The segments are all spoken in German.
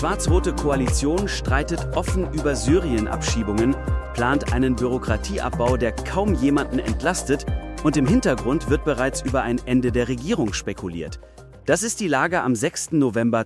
schwarz-rote Koalition streitet offen über Syrien-Abschiebungen, plant einen Bürokratieabbau, der kaum jemanden entlastet, und im Hintergrund wird bereits über ein Ende der Regierung spekuliert. Das ist die Lage am 6. November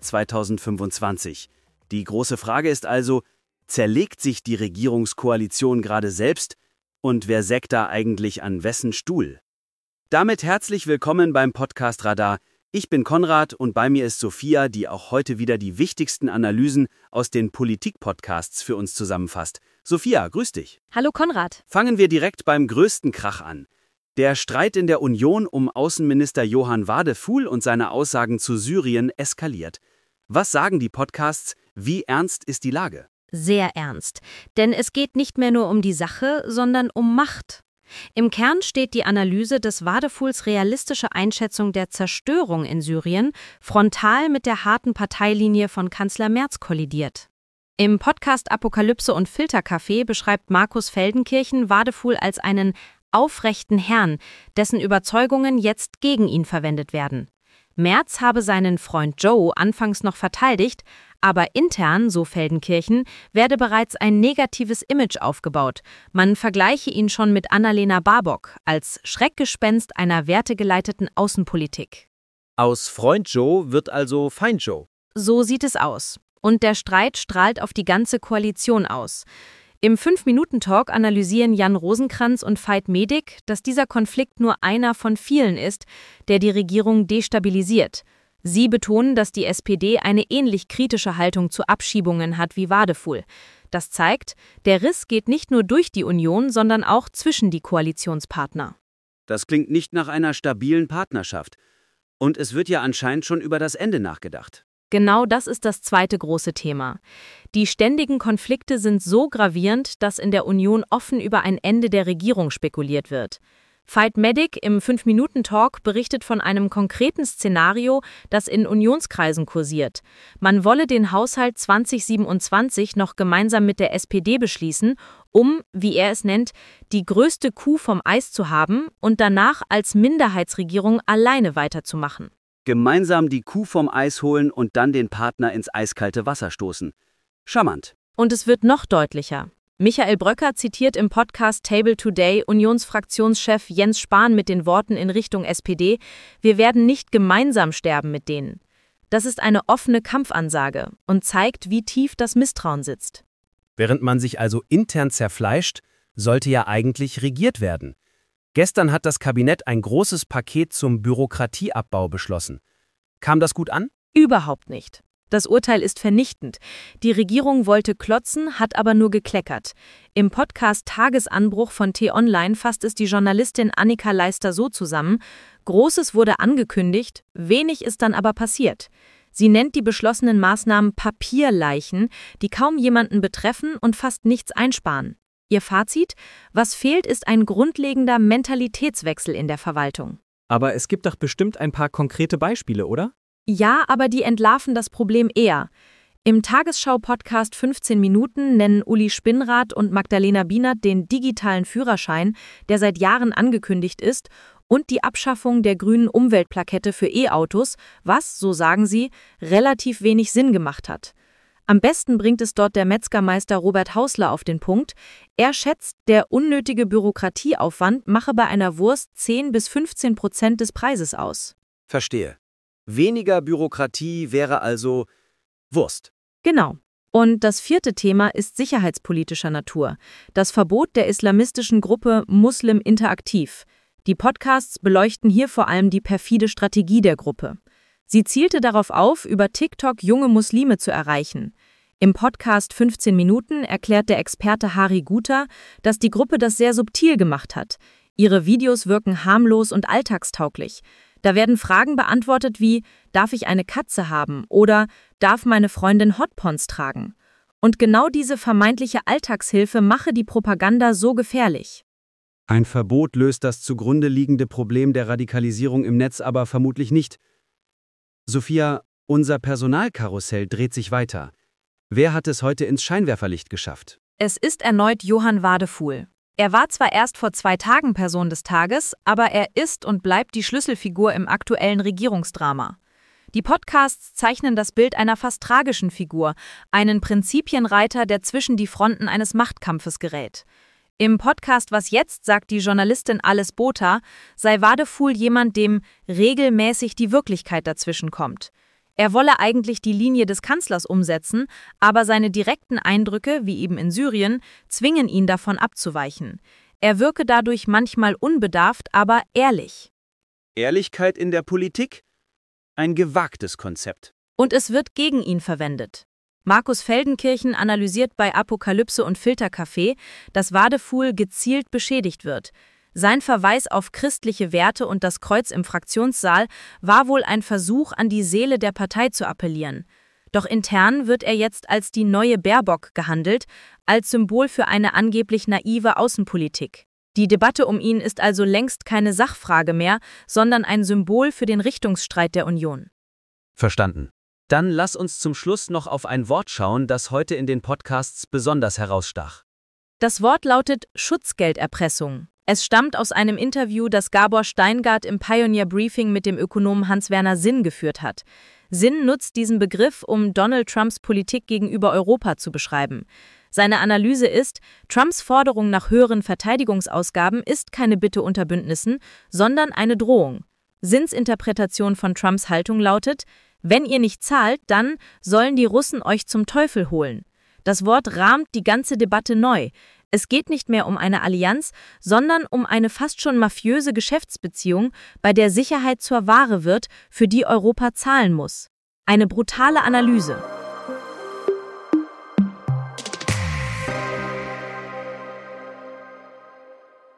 2025. Die große Frage ist also, zerlegt sich die Regierungskoalition gerade selbst und wer sägt da eigentlich an wessen Stuhl? Damit herzlich willkommen beim Podcast Radar. Ich bin Konrad und bei mir ist Sophia, die auch heute wieder die wichtigsten Analysen aus den Politik-Podcasts für uns zusammenfasst. Sophia, grüß dich. Hallo Konrad. Fangen wir direkt beim größten Krach an. Der Streit in der Union um Außenminister Johann Wadefuhl und seine Aussagen zu Syrien eskaliert. Was sagen die Podcasts? Wie ernst ist die Lage? Sehr ernst. Denn es geht nicht mehr nur um die Sache, sondern um Macht. Im Kern steht die Analyse des Wadefuhls realistische Einschätzung der Zerstörung in Syrien frontal mit der harten Parteilinie von Kanzler Merz kollidiert. Im Podcast Apokalypse und Filterkaffee beschreibt Markus Feldenkirchen Wadefuhl als einen aufrechten Herrn, dessen Überzeugungen jetzt gegen ihn verwendet werden. Merz habe seinen Freund Joe anfangs noch verteidigt, aber intern, so Feldenkirchen, werde bereits ein negatives Image aufgebaut. Man vergleiche ihn schon mit Annalena Baerbock als Schreckgespenst einer wertegeleiteten Außenpolitik. Aus Freund Joe wird also Feind Joe. So sieht es aus. Und der Streit strahlt auf die ganze Koalition aus. Im 5-Minuten-Talk analysieren Jan Rosenkranz und Veit Medik, dass dieser Konflikt nur einer von vielen ist, der die Regierung destabilisiert. Sie betonen, dass die SPD eine ähnlich kritische Haltung zu Abschiebungen hat wie Wadefuhl. Das zeigt, der Riss geht nicht nur durch die Union, sondern auch zwischen die Koalitionspartner. Das klingt nicht nach einer stabilen Partnerschaft. Und es wird ja anscheinend schon über das Ende nachgedacht. Genau das ist das zweite große Thema. Die ständigen Konflikte sind so gravierend, dass in der Union offen über ein Ende der Regierung spekuliert wird. Veit Medik im 5-Minuten-Talk berichtet von einem konkreten Szenario, das in Unionskreisen kursiert. Man wolle den Haushalt 2027 noch gemeinsam mit der SPD beschließen, um, wie er es nennt, die größte Kuh vom Eis zu haben und danach als Minderheitsregierung alleine weiterzumachen. Gemeinsam die Kuh vom Eis holen und dann den Partner ins eiskalte Wasser stoßen. Charmant. Und es wird noch deutlicher. Michael Bröcker zitiert im Podcast Table Today Unionsfraktionschef Jens Spahn mit den Worten in Richtung SPD: Wir werden nicht gemeinsam sterben mit denen. Das ist eine offene Kampfansage und zeigt, wie tief das Misstrauen sitzt. Während man sich also intern zerfleischt, sollte ja eigentlich regiert werden. Gestern hat das Kabinett ein großes Paket zum Bürokratieabbau beschlossen. Kam das gut an? Überhaupt nicht. Das Urteil ist vernichtend. Die Regierung wollte klotzen, hat aber nur gekleckert. Im Podcast Tagesanbruch von T-Online fasst es die Journalistin Annika Leister so zusammen: Großes wurde angekündigt, wenig ist dann aber passiert. Sie nennt die beschlossenen Maßnahmen Papierleichen, die kaum jemanden betreffen und fast nichts einsparen. Ihr Fazit: Was fehlt, ist ein grundlegender Mentalitätswechsel in der Verwaltung. Aber es gibt doch bestimmt ein paar konkrete Beispiele, oder? Ja, aber die entlarven das Problem eher. Im Tagesschau-Podcast 15 Minuten nennen Uli Spinnrath und Magdalena Bienert den digitalen Führerschein, der seit Jahren angekündigt ist, und die Abschaffung der grünen Umweltplakette für E-Autos, was, so sagen sie, relativ wenig Sinn gemacht hat. Am besten bringt es dort der Metzgermeister Robert Hausler auf den Punkt. Er schätzt, der unnötige Bürokratieaufwand mache bei einer Wurst 10-15% des Preises aus. Verstehe. Weniger Bürokratie wäre also Wurst. Genau. Und das vierte Thema ist sicherheitspolitischer Natur. Das Verbot der islamistischen Gruppe Muslim Interaktiv. Die Podcasts beleuchten hier vor allem die perfide Strategie der Gruppe. Sie zielte darauf auf, über TikTok junge Muslime zu erreichen. Im Podcast 15 Minuten erklärt der Experte Hari Guter, dass die Gruppe das sehr subtil gemacht hat. Ihre Videos wirken harmlos und alltagstauglich. Da werden Fragen beantwortet wie: Darf ich eine Katze haben? Oder darf meine Freundin Hotpants tragen? Und genau diese vermeintliche Alltagshilfe mache die Propaganda so gefährlich. Ein Verbot löst das zugrunde liegende Problem der Radikalisierung im Netz aber vermutlich nicht. Sophia, unser Personalkarussell dreht sich weiter. Wer hat es heute ins Scheinwerferlicht geschafft? Es ist erneut Johann Wadefuhl. Er war zwar erst vor 2 Tagen Person des Tages, aber er ist und bleibt die Schlüsselfigur im aktuellen Regierungsdrama. Die Podcasts zeichnen das Bild einer fast tragischen Figur, einen Prinzipienreiter, der zwischen die Fronten eines Machtkampfes gerät. Im Podcast Was jetzt sagt die Journalistin Alice Botha, sei Wadefuhl jemand, dem regelmäßig die Wirklichkeit dazwischen kommt. Er wolle eigentlich die Linie des Kanzlers umsetzen, aber seine direkten Eindrücke, wie eben in Syrien, zwingen ihn davon abzuweichen. Er wirke dadurch manchmal unbedarft, aber ehrlich. Ehrlichkeit in der Politik? Ein gewagtes Konzept. Und es wird gegen ihn verwendet. Markus Feldenkirchen analysiert bei Apokalypse und Filtercafé, dass Wadefuhl gezielt beschädigt wird. Sein Verweis auf christliche Werte und das Kreuz im Fraktionssaal war wohl ein Versuch, an die Seele der Partei zu appellieren. Doch intern wird er jetzt als die neue Baerbock gehandelt, als Symbol für eine angeblich naive Außenpolitik. Die Debatte um ihn ist also längst keine Sachfrage mehr, sondern ein Symbol für den Richtungsstreit der Union. Verstanden. Dann lass uns zum Schluss noch auf ein Wort schauen, das heute in den Podcasts besonders herausstach. Das Wort lautet Schutzgelderpressung. Es stammt aus einem Interview, das Gabor Steingart im Pioneer Briefing mit dem Ökonomen Hans-Werner Sinn geführt hat. Sinn nutzt diesen Begriff, um Donald Trumps Politik gegenüber Europa zu beschreiben. Seine Analyse ist, Trumps Forderung nach höheren Verteidigungsausgaben ist keine Bitte unter Bündnissen, sondern eine Drohung. Sinns Interpretation von Trumps Haltung lautet, wenn ihr nicht zahlt, dann sollen die Russen euch zum Teufel holen. Das Wort rahmt die ganze Debatte neu. Es geht nicht mehr um eine Allianz, sondern um eine fast schon mafiöse Geschäftsbeziehung, bei der Sicherheit zur Ware wird, für die Europa zahlen muss. Eine brutale Analyse.